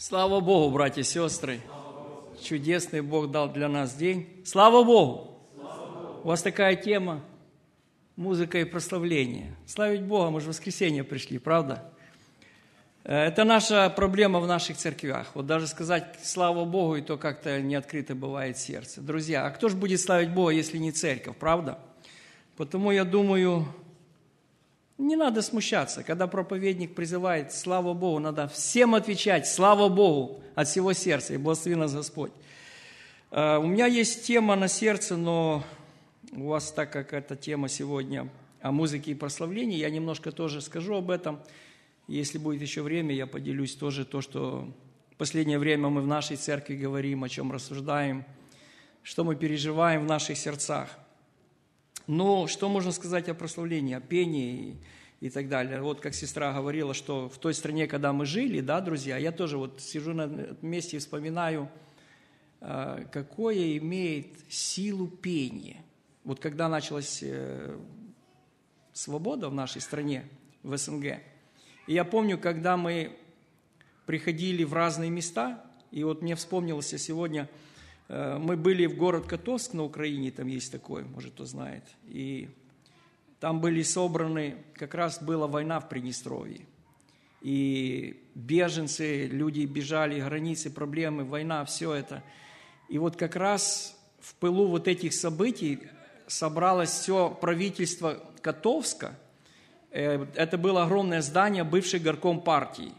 Слава Богу, братья и сестры! Чудесный Бог дал для нас день. Слава Богу! У вас такая тема – музыка и прославление. Славить Бога, мы же в воскресенье пришли, правда? Это наша проблема в наших церквях. Вот даже сказать «слава Богу» и то как-то не открыто бывает сердце. Друзья, а кто же будет славить Бога, если не церковь, правда? Потому я думаю, не надо смущаться. Когда проповедник призывает «слава Богу», надо всем отвечать «слава Богу» от всего сердца, и благослови нас Господь. У меня есть тема на сердце, но у вас, так как эта тема сегодня о музыке и прославлении, я немножко тоже скажу об этом. Если будет еще время, я поделюсь тоже то, что в последнее время мы в нашей церкви говорим, о чем рассуждаем, что мы переживаем в наших сердцах. Ну, что можно сказать о прославлении, о пении и так далее. Вот как сестра говорила, что в той стране, когда мы жили, да, друзья, я тоже вот сижу на этом месте и вспоминаю, какое имеет силу пение. Вот когда началась свобода в нашей стране, в СНГ, и я помню, когда мы приходили в разные места, и вот мне вспомнилось сегодня, мы были в город Котовск на Украине, там есть такой, может, кто знает, и там были собраны, как раз была война в Приднестровье, и беженцы, люди бежали, границы, проблемы, война, все это. И вот как раз в пылу вот этих событий собралось все правительство Котовска. Это было огромное здание, бывший горком партии.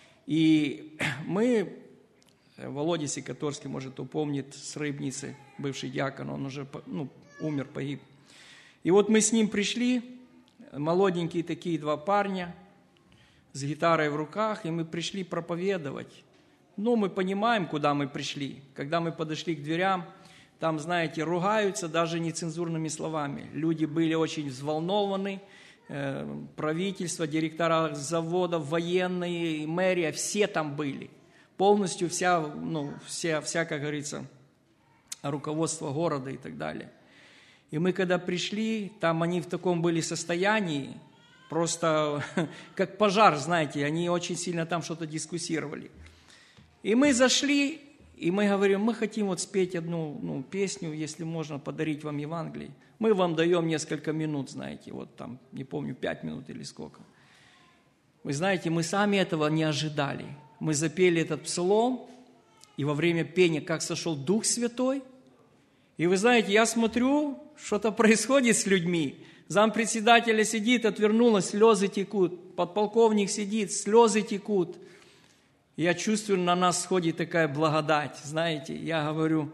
И мы, Володя Сикаторский, может, кто помнит, с Рыбницы, бывший диакон, он уже умер, погиб. И вот мы с ним пришли, молоденькие такие два парня, с гитарой в руках, и мы пришли проповедовать. Ну, мы понимаем, куда мы пришли. Когда мы подошли к дверям, там, знаете, ругаются даже нецензурными словами. Люди были очень взволнованы, правительство, директора заводов, военные, мэрия, все там были. Полностью вся, как говорится, руководство города и так далее. И мы, когда пришли, там они в таком были состоянии, просто как пожар, знаете, они очень сильно там что-то дискуссировали. И мы зашли, и мы говорим, мы хотим вот спеть одну песню, если можно, подарить вам Евангелие. Мы вам даем несколько минут, знаете, вот там, не помню, 5 минут или сколько. Вы знаете, мы сами этого не ожидали. Мы запели этот псалом, и во время пения, как сошел Дух Святой, и вы знаете, я смотрю, что-то происходит с людьми. Зампредседателя сидит, отвернулась, слезы текут. Подполковник сидит, слезы текут. Я чувствую, на нас сходит такая благодать. Знаете, я говорю,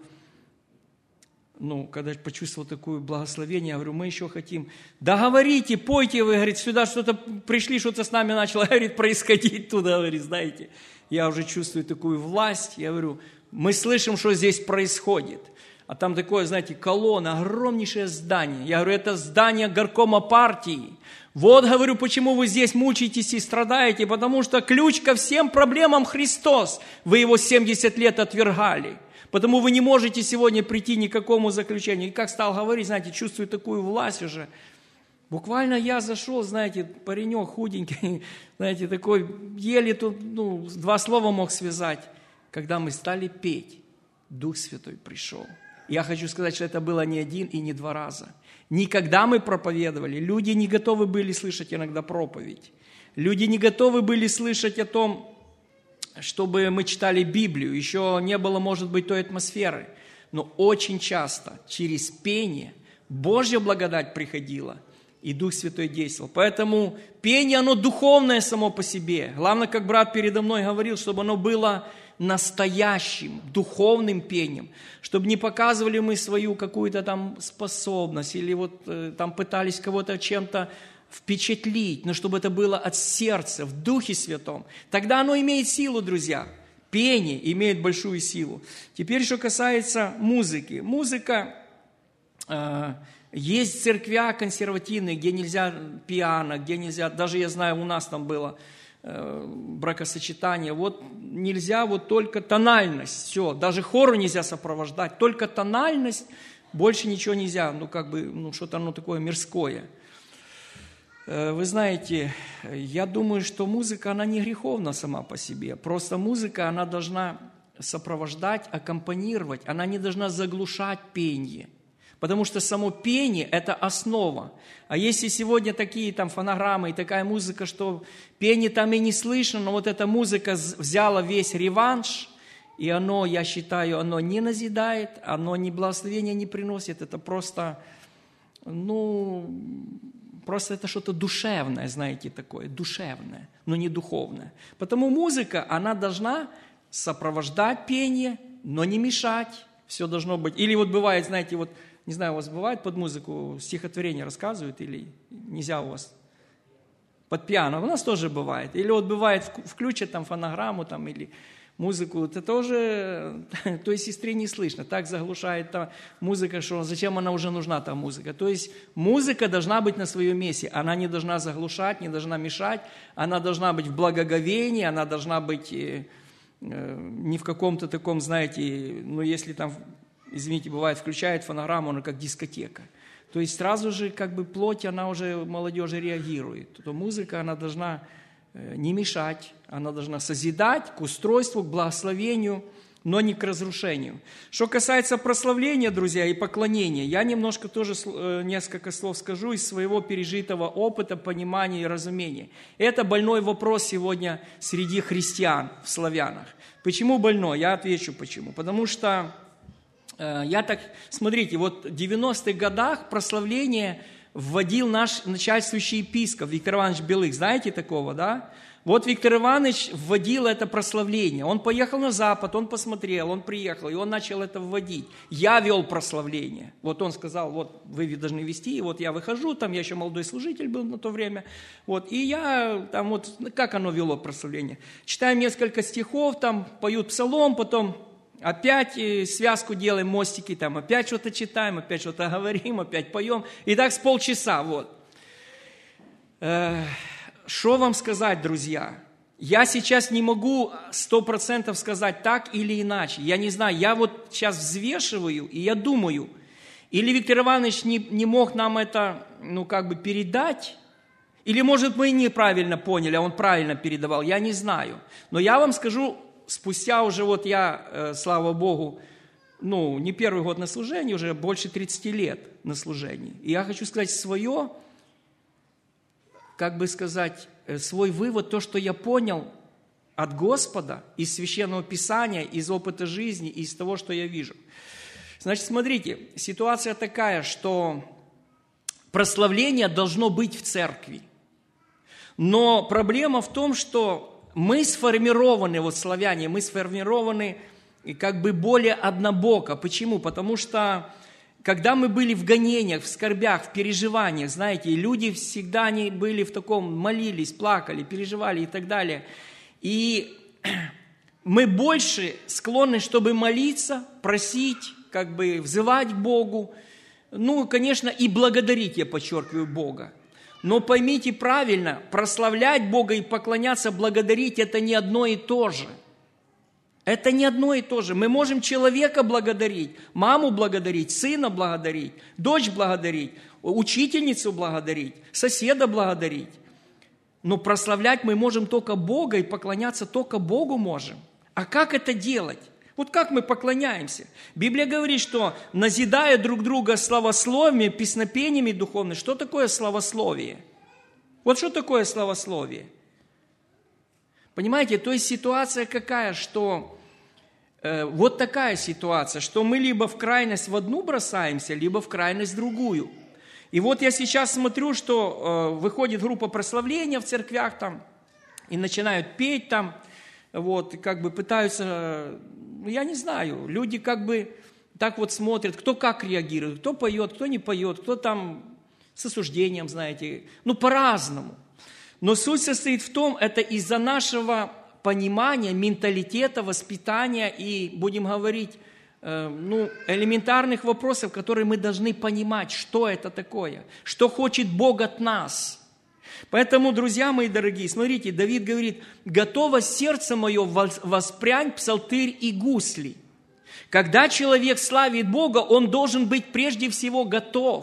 когда почувствовал такое благословение, я говорю, мы еще хотим. Да говорите, пойте, вы, говорит, сюда что-то пришли, что-то с нами начало, говорит, происходить туда, говорит, знаете. Я уже чувствую такую власть, я говорю, мы слышим, что здесь происходит. А там такое, знаете, колонна, огромнейшее здание. Я говорю, это здание горкома партии. Вот, говорю, почему вы здесь мучаетесь и страдаете, потому что ключ ко всем проблемам Христос. Вы его 70 лет отвергали. Потому вы не можете сегодня прийти ни к какому заключению. И как стал говорить, знаете, чувствую такую власть уже. Буквально я зашел, знаете, паренек худенький, знаете, такой, еле тут, 2 слова мог связать. Когда мы стали петь, Дух Святой пришел. Я хочу сказать, что это было не 1 и не 2 раза. Никогда мы проповедовали, люди не готовы были слышать иногда проповедь. Люди не готовы были слышать о том, чтобы мы читали Библию. Еще не было, может быть, той атмосферы. Но очень часто через пение Божья благодать приходила, и Дух Святой действовал. Поэтому пение, оно духовное само по себе. Главное, как брат передо мной говорил, чтобы оно было настоящим, духовным пением, чтобы не показывали мы свою какую-то там способность или вот там пытались кого-то чем-то впечатлить, но чтобы это было от сердца, в Духе Святом. Тогда оно имеет силу, друзья. Пение имеет большую силу. Теперь, что касается музыки. Музыка, есть церквя консервативные, где нельзя пиано, где нельзя, даже я знаю, у нас там было бракосочетание, вот нельзя вот только тональность, все, даже хору нельзя сопровождать, только тональность, больше ничего нельзя, что-то такое мирское. Вы знаете, я думаю, что музыка, она не греховна сама по себе. Просто музыка, она должна сопровождать, аккомпанировать, она не должна заглушать пение. Потому что само пение – это основа. А если сегодня такие там фонограммы и такая музыка, что пение там и не слышно, но вот эта музыка взяла весь реванш, и оно, я считаю, оно не назидает, оно ни благословения не приносит, это просто, просто это что-то душевное, знаете, такое, душевное, но не духовное. Потому музыка, она должна сопровождать пение, но не мешать, все должно быть. Или вот бывает, знаете, вот, не знаю, у вас бывает под музыку стихотворение рассказывают, или нельзя у вас под пиано, у нас тоже бывает. Или вот бывает, включат там фонограмму там, или музыку, это тоже той сестре не слышно, так заглушает та музыка, что зачем она уже нужна, та музыка. То есть музыка должна быть на своем месте, она не должна заглушать, не должна мешать, она должна быть в благоговении, она должна быть не в каком-то таком, знаете, если там, извините, бывает, включает фонограмму, она как дискотека. То есть сразу же как бы плоть, она уже молодежи реагирует. То музыка, она должна не мешать, она должна созидать к устройству, к благословению, но не к разрушению. Что касается прославления, друзья, и поклонения, я немножко тоже несколько слов скажу из своего пережитого опыта, понимания и разумения. Это больной вопрос сегодня среди христиан в славянах. Почему больной? Я отвечу почему. Потому что смотрите, вот в 90-х годах прославление вводил наш начальствующий епископ Виктор Иванович Белых. Знаете такого, да? Вот Виктор Иванович вводил это прославление. Он поехал на Запад, он посмотрел, он приехал, и он начал это вводить. Я вел прославление. Вот он сказал, вот вы должны вести, и вот я выхожу, там я еще молодой служитель был на то время. Вот, и я там вот, как оно вело прославление? Читаем несколько стихов, там поют псалом, потом опять связку делаем, мостики, там опять что-то читаем, опять что-то говорим, опять поем. И так с полчаса, вот. Что вам сказать, друзья? Я сейчас не могу 100% сказать так или иначе. Я не знаю, я вот сейчас взвешиваю, и я думаю, или Виктор Иванович не мог нам это, передать, или, может, мы неправильно поняли, а он правильно передавал, я не знаю. Но я вам скажу, спустя уже вот я, слава Богу, не первый год на служении, уже больше 30 лет на служении. И я хочу сказать свое, свой вывод, то, что я понял от Господа, из Священного Писания, из опыта жизни, из того, что я вижу. Значит, смотрите, ситуация такая, что прославление должно быть в церкви. Но проблема в том, что мы сформированы, вот славяне, мы сформированы более однобоко. Почему? Потому что когда мы были в гонениях, в скорбях, в переживаниях, знаете, люди всегда они были в таком, молились, плакали, переживали и так далее. И мы больше склонны, чтобы молиться, просить, взывать к Богу. Конечно, и благодарить, я подчеркиваю, Бога. Но поймите правильно, прославлять Бога и поклоняться, благодарить – это не одно и то же. Это не одно и то же. Мы можем человека благодарить, маму благодарить, сына благодарить, дочь благодарить, учительницу благодарить, соседа благодарить. Но прославлять мы можем только Бога и поклоняться только Богу можем. А как это делать? Вот как мы поклоняемся? Библия говорит, что назидая друг друга славословиями, песнопениями духовными. Что такое славословие? Вот что такое славословие? Понимаете, то есть ситуация какая, что вот такая ситуация, что мы либо в крайность в одну бросаемся, либо в крайность в другую. И вот я сейчас смотрю, что выходит группа прославления в церквях там, и начинают петь там, вот, пытаются, я не знаю, люди так вот смотрят, кто как реагирует, кто поет, кто не поет, кто там с осуждением, знаете, по-разному. Но суть состоит в том, это из-за нашего понимания, менталитета, воспитания и, будем говорить, элементарных вопросов, которые мы должны понимать, что это такое, что хочет Бог от нас. Поэтому, друзья мои дорогие, смотрите, Давид говорит, «Готово сердце мое воспрянь псалтырь и гусли». Когда человек славит Бога, он должен быть прежде всего готов.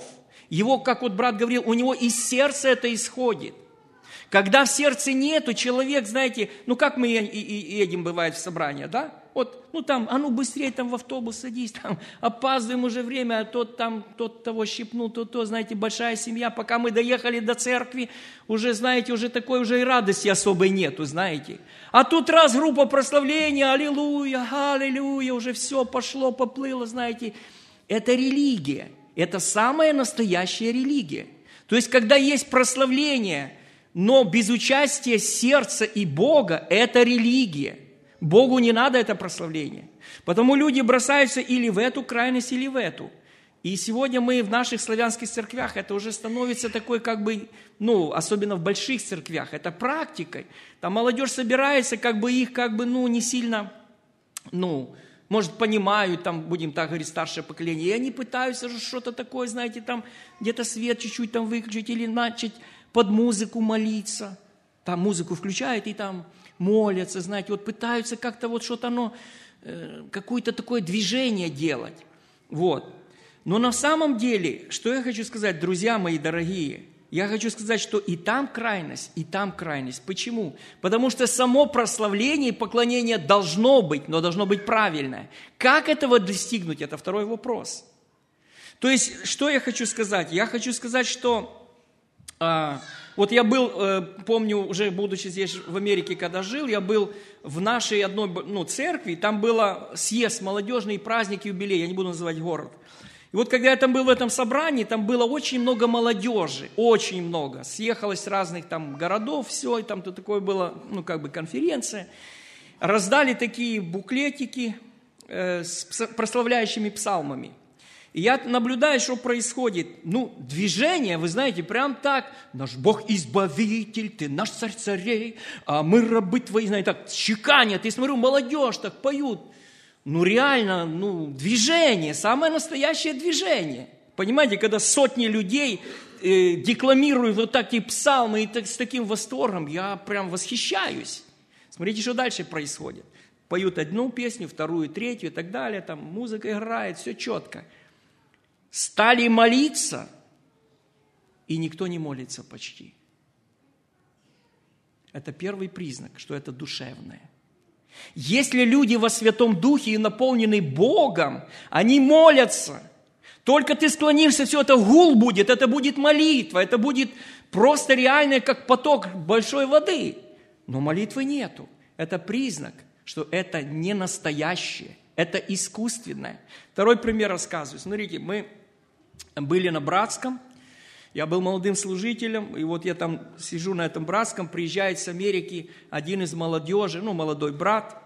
Его, как вот брат говорил, у него из сердца это исходит. Когда в сердце нету, человек, знаете, ну как мы едем, бывает, в собрание, да? Вот, ну там, а ну быстрее там в автобус садись, там опаздываем уже время, а тот того щипнул, то, знаете, большая семья. Пока мы доехали до церкви, уже, знаете, уже такой уже и радости особой нету, знаете. А тут раз группа прославления, аллилуйя, аллилуйя, уже все пошло, поплыло, знаете. Это религия, это самая настоящая религия. То есть, когда есть прославление, но без участия сердца и Бога, это религия. Богу не надо это прославление. Потому люди бросаются или в эту крайность, или в эту. И сегодня мы в наших славянских церквях, это уже становится такой, как бы, ну, особенно в больших церквях, это практикой. Там молодежь собирается, как бы их, как бы, ну, не сильно, ну, может, понимают, там, будем так говорить, старшее поколение, и они пытаются же что-то такое, знаете, там, где-то свет чуть-чуть там выключить или начать под музыку молиться. Там музыку включают и там молятся, знаете, вот пытаются как-то вот что-то оно, какое-то такое движение делать. Вот. Но на самом деле, что я хочу сказать, друзья мои дорогие, я хочу сказать, что и там крайность, и там крайность. Почему? Потому что само прославление и поклонение должно быть, но должно быть правильное. Как этого достигнуть, это второй вопрос. То есть, что я хочу сказать? Я хочу сказать, что вот я был, помню, уже будучи здесь в Америке, когда жил, я был в нашей одной церкви, там был съезд молодежный, праздник, юбилей, я не буду называть город. И вот когда я там был в этом собрании, там было очень много молодежи, очень много. Съехалось с разных там городов, все, и там то такое было, ну как бы конференция. Раздали такие буклетики с прославляющими псалмами. И я наблюдаю, что происходит. Ну, движение, вы знаете, прям так. Наш Бог-избавитель, ты наш царь царей, а мы рабы твои, знаете, так чеканят. И смотрю, молодежь так поют. Ну, реально, ну, движение, самое настоящее движение. Понимаете, когда сотни людей декламируют вот такие псалмы и с таким восторгом, я прям восхищаюсь. Смотрите, что дальше происходит. Поют одну песню, вторую, третью и так далее, там музыка играет, все четко. Стали молиться, и никто не молится почти. Это первый признак, что это душевное. Если люди во Святом Духе и наполнены Богом, они молятся. Только ты склонишься, все это гул будет, это будет молитва, это будет просто реальное, как поток большой воды. Но молитвы нету. Это признак, что это не настоящее, это искусственное. Второй пример рассказываю. Смотрите, мы были на Братском, я был молодым служителем, и вот я там сижу на этом Братском, приезжает с Америки один из молодежи, ну, молодой брат,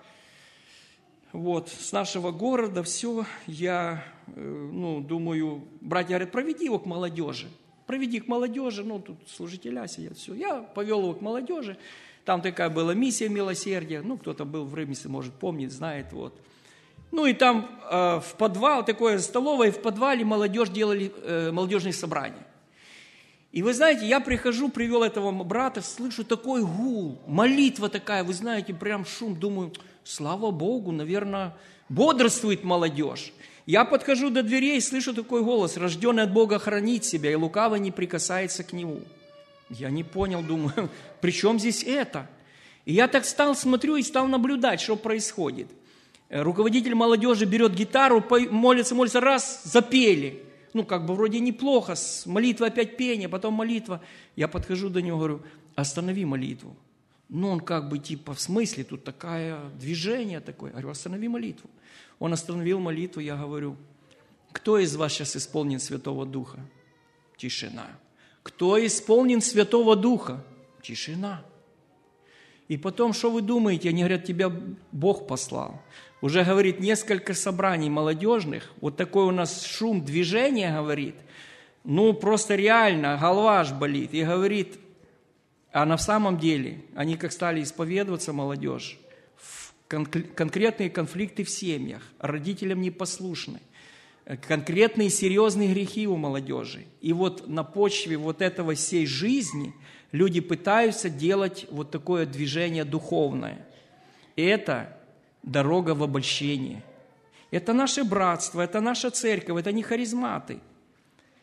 вот, с нашего города, все, я, думаю, братья говорят, проведи его к молодежи, ну, тут служителя сидят, все, я повел его к молодежи, там такая была миссия милосердия, ну, кто-то был в Рымнице, может, помнит, знает, вот. Ну и там в подвал, такое столовое, в подвале молодежь делали молодежные собрания. И вы знаете, я прихожу, привел этого брата, слышу такой гул, молитва такая, вы знаете, прям шум, думаю, слава Богу, наверное, бодрствует молодежь. Я подхожу до дверей, слышу такой голос, рожденный от Бога хранит себя, и лукаво не прикасается к нему. Я не понял, думаю, при чем здесь это? И я так стал, смотрю и стал наблюдать, что происходит. Руководитель молодежи берет гитару, молится, раз, запели. Ну, как бы вроде неплохо, молитва опять пение, потом молитва. Я подхожу до него, говорю, останови молитву. Ну, он как бы типа, в смысле, тут такое движение такое. Я говорю, останови молитву. Он остановил молитву, я говорю, кто из вас сейчас исполнен Святого Духа? Тишина. Кто исполнен Святого Духа? Тишина. И потом, что вы думаете? Они говорят, тебя Бог послал. Уже, говорит, несколько собраний молодежных, вот такой у нас шум движения, говорит, ну, просто реально, голова аж болит. И говорит, а на самом деле, они как стали исповедоваться, молодежь, конкретные конфликты в семьях, родителям непослушны, конкретные серьезные грехи у молодежи. И вот на почве вот этого всей жизни люди пытаются делать вот такое движение духовное. И это дорога в обольщение. Это наше братство, это наша церковь, это не харизматы.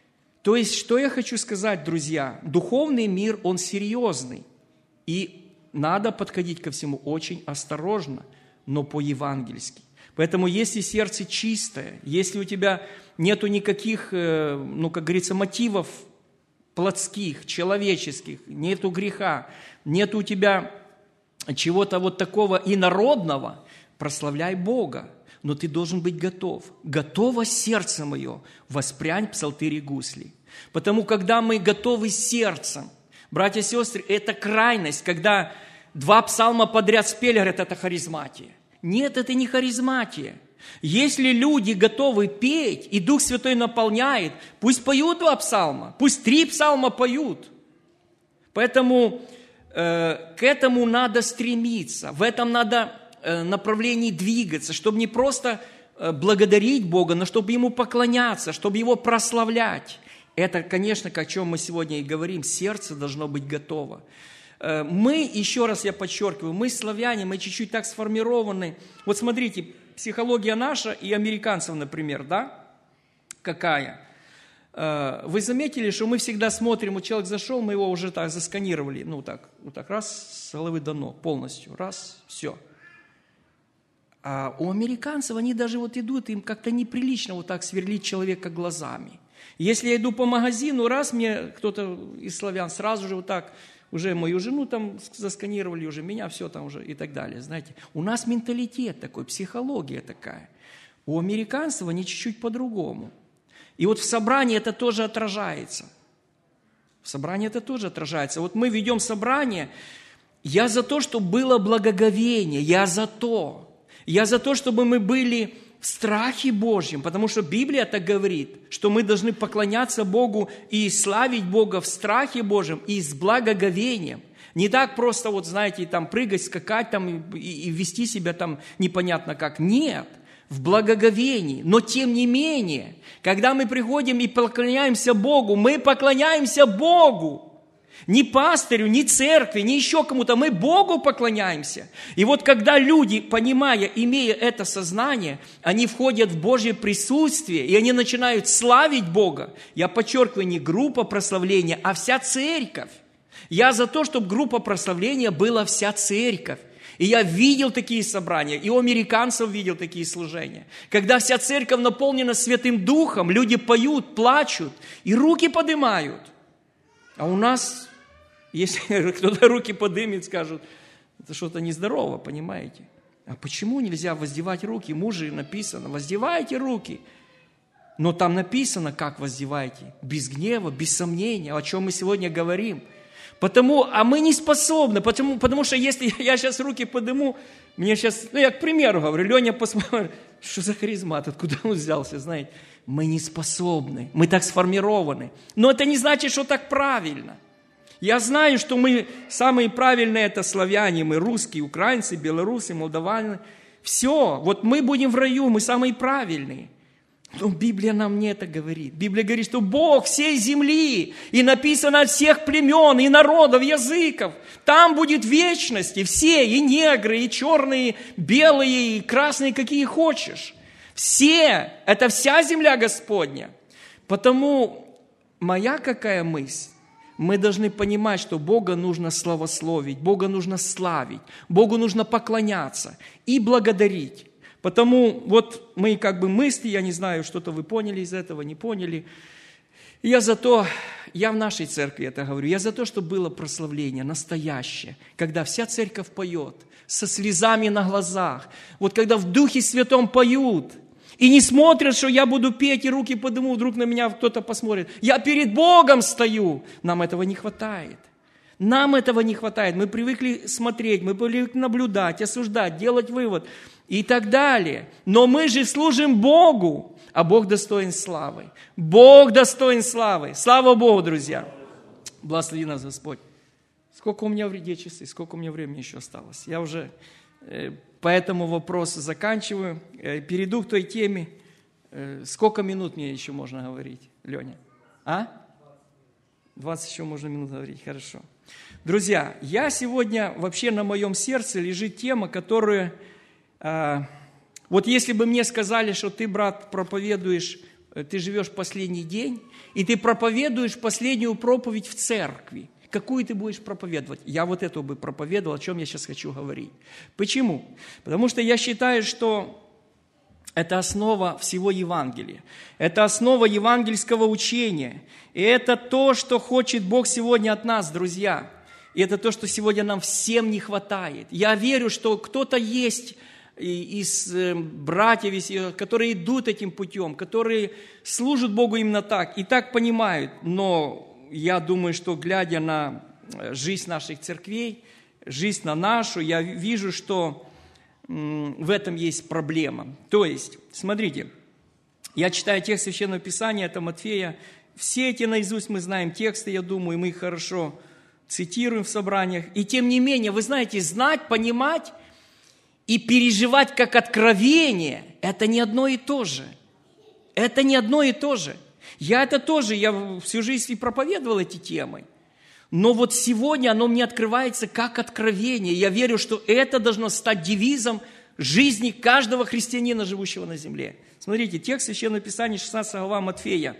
То есть, что я хочу сказать, друзья? Духовный мир, он серьезный. И надо подходить ко всему очень осторожно, но по-евангельски. Поэтому, если сердце чистое, если у тебя нету никаких, как говорится, мотивов плотских, человеческих, нету греха, нету у тебя чего-то вот такого инородного, прославляй Бога. Но ты должен быть готов. Готово сердце мое, воспрянь псалтыри гусли. Потому, когда мы готовы сердцем, братья и сестры, это крайность, когда 2 псалма подряд спели, говорят, это харизматия. Нет, это не харизматия. Если люди готовы петь, и Дух Святой наполняет, пусть поют 2 псалма, пусть 3 псалма поют. Поэтому к этому надо стремиться, в этом надо направлении двигаться, чтобы не просто благодарить Бога, но чтобы Ему поклоняться, чтобы Его прославлять. Это, конечно, о чем мы сегодня и говорим, сердце должно быть готово. Мы, еще раз я подчеркиваю, мы славяне, мы чуть-чуть так сформированы. Вот смотрите, психология наша и американцев, например, да, какая? Вы заметили, что мы всегда смотрим, вот человек зашел, мы его уже так засканировали, вот так, раз, с головы до ног, полностью, раз, все. А у американцев, они даже вот идут, им как-то неприлично вот так сверлить человека глазами. Если я иду по магазину, раз мне кто-то из славян сразу же вот так, уже мою жену там засканировали, уже меня, все там уже и так далее, знаете. У нас менталитет такой, психология такая. У американцев они чуть-чуть по-другому. И вот в собрании это тоже отражается. В собрании это тоже отражается. Вот мы ведем собрание, я за то, чтобы было благоговение, я за то, чтобы мы были в страхе Божьем, потому что Библия так говорит, что мы должны поклоняться Богу и славить Бога в страхе Божьем и с благоговением. Не так просто, вот знаете, там прыгать, скакать там и вести себя там непонятно как. Нет, в благоговении. Но тем не менее, когда мы приходим и поклоняемся Богу, мы поклоняемся Богу. Ни пастырю, ни церкви, ни еще кому-то. Мы Богу поклоняемся. И вот когда люди, понимая, имея это сознание, они входят в Божье присутствие, и они начинают славить Бога. Я подчеркиваю, не группа прославления, а вся церковь. Я за то, чтобы группа прославления была вся церковь. И я видел такие собрания, и у американцев видел такие служения. Когда вся церковь наполнена Святым Духом, люди поют, плачут и руки поднимают. А у нас... Если кто-то руки поднимет, скажут, это что-то нездорово, понимаете? А почему нельзя воздевать руки? Мужи написано, воздевайте руки. Но там написано, как воздевайте. Без гнева, без сомнения, о чем мы сегодня говорим. А мы не способны, потому что если я сейчас руки подниму, мне сейчас, я к примеру говорю, Леня посмотрит, что за харизмат, откуда он взялся, знаете. Мы не способны, мы так сформированы. Но это не значит, что так правильно. Я знаю, что мы самые правильные это славяне, мы русские, украинцы, белорусы, молдаване. Все, вот мы будем в раю, мы самые правильные. Но Библия нам не это говорит. Библия говорит, что Бог всей земли, и написано от всех племен, и народов, языков. Там будет вечность, и все, и негры, и черные, белые, и красные, какие хочешь. Все, это вся земля Господня. Потому моя какая мысль? Мы должны понимать, что Бога нужно славословить, Бога нужно славить, Богу нужно поклоняться и благодарить. Потому вот мои мысли, я не знаю, что-то вы поняли из этого, не поняли. Я в нашей церкви это говорю, я за то, чтобы было прославление настоящее, когда вся церковь поет, со слезами на глазах, вот когда в Духе Святом поют, и не смотрят, что я буду петь, и руки подниму, вдруг на меня кто-то посмотрит. Я перед Богом стою. Нам этого не хватает. Нам этого не хватает. Мы привыкли смотреть, мы привыкли наблюдать, осуждать, делать вывод и так далее. Но мы же служим Богу, а Бог достоин славы. Бог достоин славы. Слава Богу, друзья. Благослови нас, Господь. Сколько у меня часы, сколько у меня времени еще осталось? Я уже... По этому вопросу заканчиваю. Перейду к той теме. Сколько минут мне еще можно говорить, Леня? 20 еще можно минут говорить, хорошо. Друзья, я сегодня, вообще на моем сердце лежит тема, которую... Вот если бы мне сказали, что ты, брат, проповедуешь ты живешь последний день, и ты проповедуешь последнюю проповедь в церкви. Какую ты будешь проповедовать? Я вот эту бы проповедовал, о чем я сейчас хочу говорить. Почему? Потому что я считаю, что это основа всего Евангелия. Это основа евангельского учения. И это то, что хочет Бог сегодня от нас, друзья. И это то, что сегодня нам всем не хватает. Я верю, что кто-то есть из братьев, которые идут этим путем, которые служат Богу именно так и так понимают. Но я думаю, что глядя на жизнь наших церквей, жизнь на нашу, я вижу, что в этом есть проблема. То есть, смотрите, я читаю текст Священного Писания, это Матфея. Все эти наизусть мы знаем тексты, я думаю, мы их хорошо цитируем в собраниях. И тем не менее, вы знаете, знать, понимать и переживать как откровение – это не одно и то же. Это не одно и то же. Я всю жизнь и проповедовал эти темы. Но вот сегодня оно мне открывается как откровение. Я верю, что это должно стать девизом жизни каждого христианина, живущего на земле. Смотрите, текст Священного Писания, 16 глава Матфея,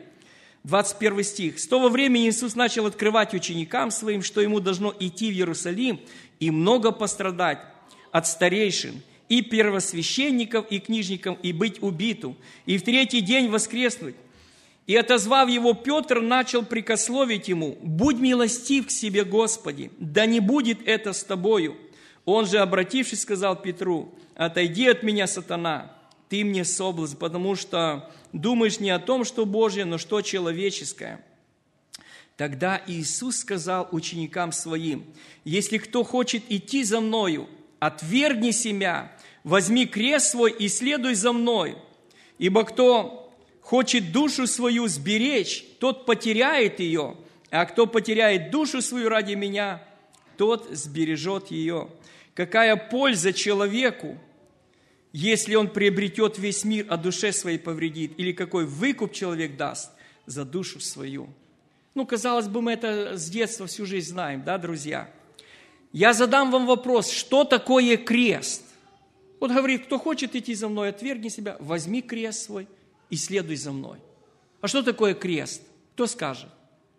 21 стих. «С того времени Иисус начал открывать ученикам своим, что ему должно идти в Иерусалим и много пострадать от старейшин и первосвященников и книжников, и быть убиту, и в третий день воскреснуть. И, отозвав его, Петр начал прикословить ему: «Будь милостив к себе, Господи, да не будет это с тобою». Он же, обратившись, сказал Петру: «Отойди от меня, сатана, ты мне соблазн, потому что думаешь не о том, что Божье, но что человеческое». Тогда Иисус сказал ученикам своим: «Если кто хочет идти за Мною, отвергни себя, возьми крест свой и следуй за Мною. Ибо кто хочет душу свою сберечь, тот потеряет ее, а кто потеряет душу свою ради меня, тот сбережет ее. Какая польза человеку, если он приобретет весь мир, а душе своей повредит? Или какой выкуп человек даст за душу свою?» Казалось бы, мы это с детства всю жизнь знаем, да, друзья? Я задам вам вопрос, что такое крест? Вот говорит, кто хочет идти за мной, отвергни себя, возьми крест свой и следуй за мной. А что такое крест? Кто скажет?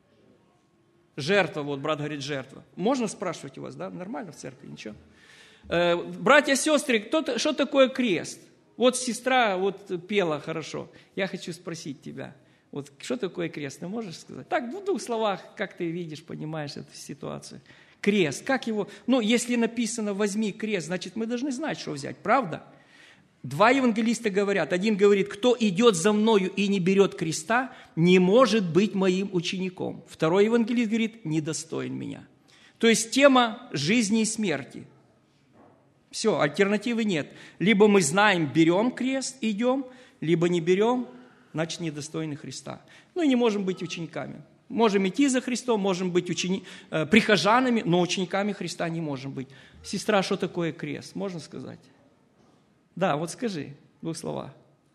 Жертва, вот брат говорит, жертва. Можно спрашивать у вас, да? Нормально в церкви, ничего. Братья, сестры, что такое крест? Вот сестра пела хорошо. Я хочу спросить тебя, что такое крест? Ты можешь сказать? Так, в двух словах, как ты видишь, понимаешь эту ситуацию. Крест, как его? Если написано «возьми крест», значит, мы должны знать, что взять, правда? Два евангелиста говорят. Один говорит: «Кто идет за мною и не берет креста, не может быть моим учеником». Второй евангелист говорит: «Недостоин меня». То есть тема жизни и смерти. Все, альтернативы нет. Либо мы знаем, берем крест, идем, либо не берем, значит, недостойны Христа. И не можем быть учениками. Можем идти за Христом, можем быть прихожанами, но учениками Христа не можем быть. Сестра, что такое крест? Можно сказать? Да, скажи в двух словах.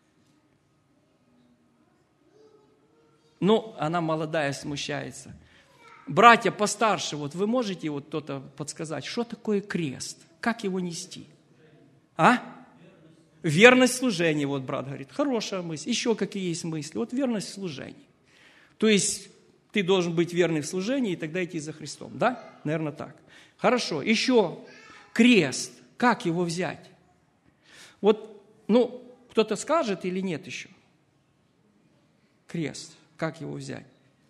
Она молодая, смущается. Братья постарше, вы можете кто-то подсказать, что такое крест? Как его нести? Верность в служении, брат говорит. Хорошая мысль. Еще какие есть мысли? Верность в служении. То есть ты должен быть верный в служении и тогда идти за Христом. Да? Наверное, так. Хорошо. Еще крест. Как его взять? Кто-то скажет или нет еще? Крест. Как его взять?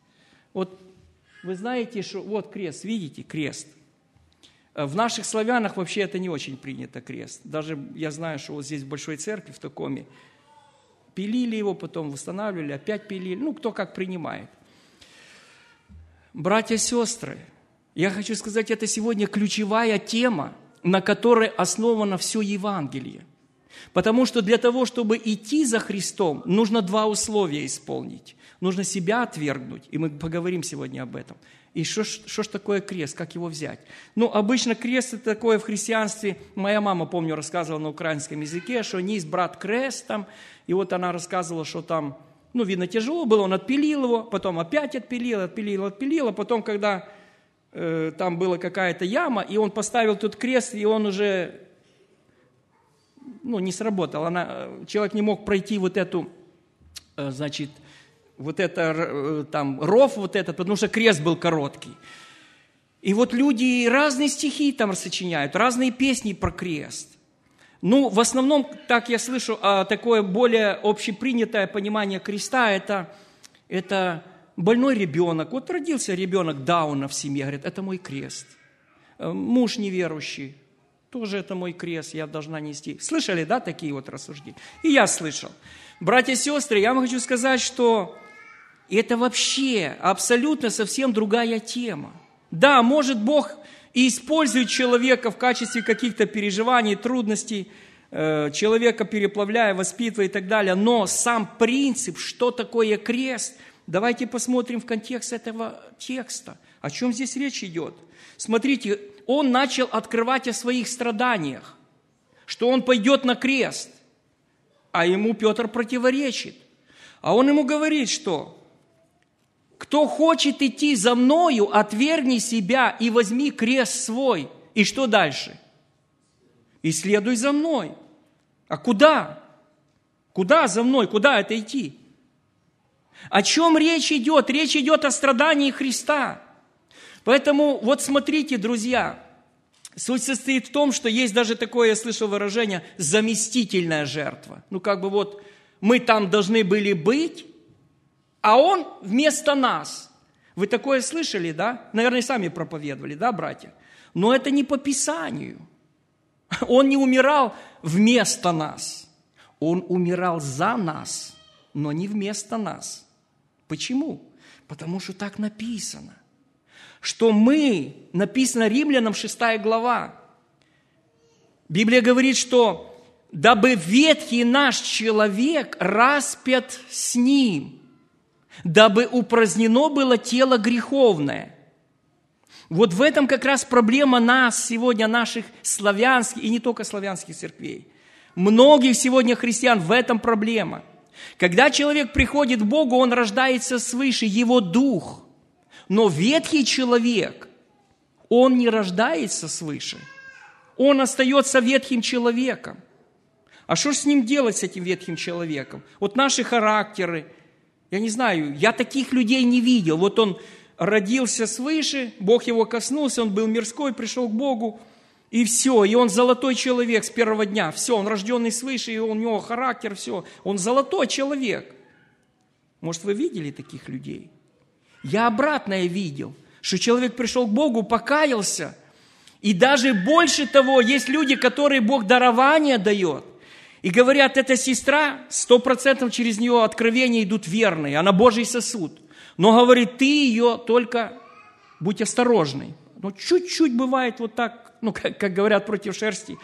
Вы знаете, что крест, видите, крест. В наших славянах вообще это не очень принято, крест. Даже я знаю, что здесь в Большой Церкви, в Токоме, пилили его, потом восстанавливали, опять пилили. Кто как принимает. Братья и сестры, я хочу сказать, это сегодня ключевая тема, на которой основано все Евангелие. Потому что для того, чтобы идти за Христом, нужно два условия исполнить. Нужно себя отвергнуть, и мы поговорим сегодня об этом. И что ж такое крест, как его взять? Обычно крест – это такое в христианстве. Моя мама, помню, рассказывала на украинском языке, что есть брат крест там, и она рассказывала, что там, видно, тяжело было, он отпилил его, потом опять отпилил, потом, когда там была какая-то яма, и он поставил тут крест, и он уже, не сработал. Человек не мог пройти эту значит, вот это, там, ров вот этот, потому что крест был короткий. И вот люди разные стихи там сочиняют, разные песни про крест. Ну, в основном, так я слышу, такое более общепринятое понимание креста – это больной ребенок. Вот родился ребенок Дауна в семье, говорит, это мой крест. Муж неверующий, тоже это мой крест, я должна нести. Слышали, да, такие вот рассуждения? И я слышал. Братья и сестры, я вам хочу сказать, что это вообще абсолютно совсем другая тема. Да, может, Бог и использует человека в качестве каких-то переживаний, трудностей, человека переплавляя, воспитывая и так далее, но сам принцип, что такое крест, давайте посмотрим в контекст этого текста. О чем здесь речь идет? Смотрите, он начал открывать о своих страданиях, что он пойдет на крест, а ему Петр противоречит. А он ему говорит, что «Кто хочет идти за мною, отвергни себя и возьми крест свой». И что дальше? «И следуй за мной». А куда? Куда за мной? Куда это идти? О чем речь идет? Речь идет о страдании Христа. Поэтому вот смотрите, друзья, суть состоит в том, что есть даже такое, я слышал выражение, заместительная жертва. Ну, как бы вот мы там должны были быть, а он вместо нас. Вы такое слышали, да? Наверное, сами проповедовали, да, братья? Но это не по Писанию. Он не умирал вместо нас. Он умирал за нас, но не вместо нас. Почему? Потому что так написано. Что мы, написано Римлянам 6 глава, Библия говорит, что «дабы ветхий наш человек распят с ним, дабы упразднено было тело греховное». Вот в этом как раз проблема нас сегодня, наших славянских, и не только славянских церквей. Многих сегодня христиан, в этом проблема. Когда человек приходит к Богу, он рождается свыше, его дух. Но ветхий человек, он не рождается свыше. Он остается ветхим человеком. А что ж с ним делать, с этим ветхим человеком? Вот наши характеры, я не знаю, я таких людей не видел. Вот он родился свыше, Бог его коснулся, он был мирской, пришел к Богу, и все, и он золотой человек с первого дня. Все, он рожденный свыше, и у него характер, все. Он золотой человек. Может, вы видели таких людей? Я обратное видел, что человек пришел к Богу, покаялся, и даже больше того, есть люди, которые Бог дарование дает, и говорят, эта сестра, 100% через нее откровения идут верные, она Божий сосуд. Но, говорит, ты ее только будь осторожный. Но чуть-чуть бывает вот так, ну, как говорят, против шерсти,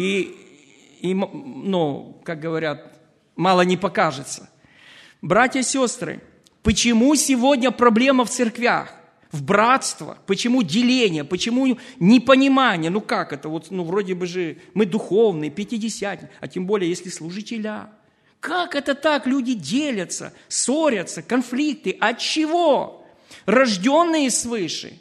ну, как говорят, мало не покажется. Братья и сестры, почему сегодня проблема в церквях, в братствах? Почему деление? Почему непонимание? Ну как это? Вот, ну вроде бы же мы духовные, пятидесятники, а тем более если служителя. Как это так? Люди делятся, ссорятся, конфликты. От чего? Рожденные свыше.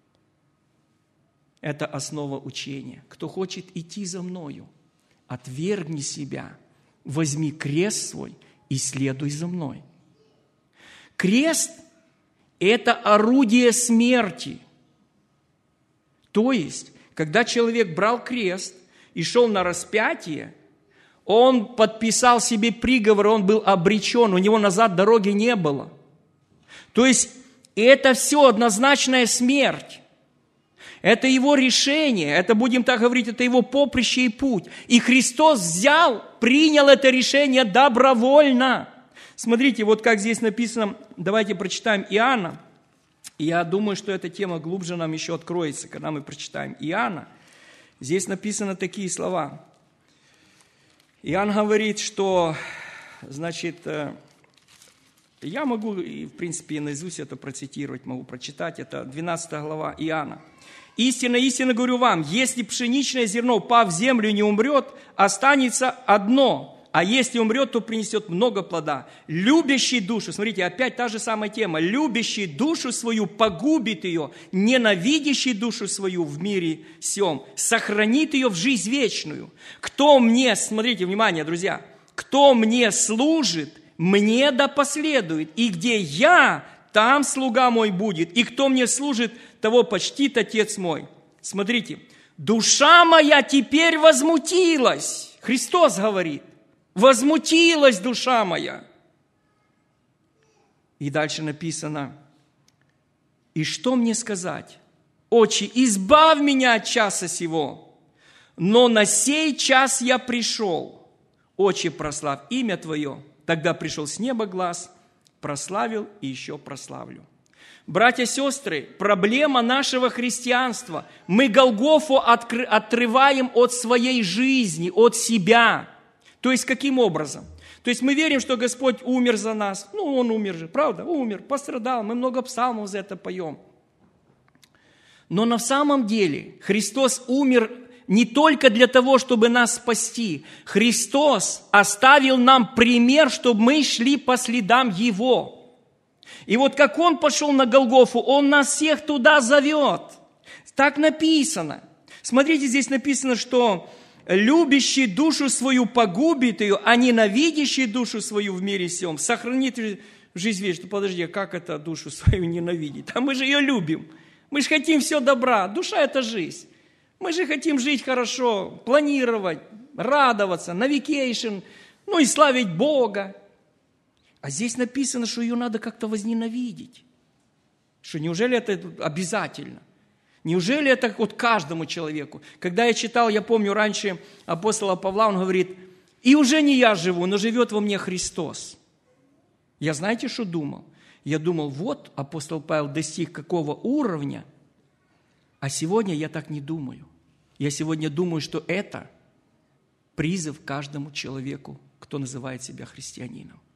Это основа учения. Кто хочет идти за мною, отвергни себя, возьми крест свой и следуй за мной. Крест – это орудие смерти. То есть, когда человек брал крест и шел на распятие, он подписал себе приговор, он был обречен, у него назад дороги не было. То есть, это все однозначная смерть. Это его решение, это, будем так говорить, это его поприще и путь. И Христос взял, принял это решение добровольно. Смотрите, вот как здесь написано, давайте прочитаем Иоанна. Я думаю, что эта тема глубже нам еще откроется, когда мы прочитаем Иоанна. Здесь написаны такие слова. Иоанн говорит, что, значит, я могу, в принципе, наизусть это процитировать, могу прочитать, это 12 глава Иоанна. «Истинно, истинно говорю вам, если пшеничное зерно, пав в землю, не умрет, останется одно, а если умрет, то принесет много плода. Любящий душу», смотрите, опять та же самая тема, «любящий душу свою погубит ее, ненавидящий душу свою в мире сем, сохранит ее в жизнь вечную. Кто мне», смотрите, внимание, друзья, «кто мне служит, мне да последует, и где я, там слуга мой будет, и кто мне служит, того почтит Отец мой». Смотрите, душа моя теперь возмутилась. Христос говорит, возмутилась душа моя. И дальше написано, и что мне сказать? Отче, избавь меня от часа сего, но на сей час я пришел. Отче, прославь имя Твое. Тогда пришел с неба глас, прославил и еще прославлю. Братья и сестры, проблема нашего христианства. Мы Голгофу отрываем от своей жизни, от себя. То есть, каким образом? То есть, мы верим, что Господь умер за нас. Ну, Он умер же, правда? Умер, пострадал. Мы много псалмов за это поем. Но на самом деле Христос умер не только для того, чтобы нас спасти. Христос оставил нам пример, чтобы мы шли по следам Его. И вот как Он пошел на Голгофу, Он нас всех туда зовет. Так написано. Смотрите, здесь написано, что любящий душу свою погубит ее, а ненавидящий душу свою в мире сем сохранит жизнь вечную. Подожди, как это душу свою ненавидеть? А мы же ее любим. Мы же хотим все добра. Душа – это жизнь. Мы же хотим жить хорошо, планировать, радоваться, навикейшн, ну и славить Бога. А здесь написано, что ее надо как-то возненавидеть. Что неужели это обязательно? Неужели это вот каждому человеку? Когда я читал, я помню раньше апостола Павла, он говорит, и уже не я живу, но живет во мне Христос. Я знаете, что думал? Я думал, вот апостол Павел достиг какого уровня, а сегодня я так не думаю. Я сегодня думаю, что это призыв каждому человеку, кто называет себя христианином.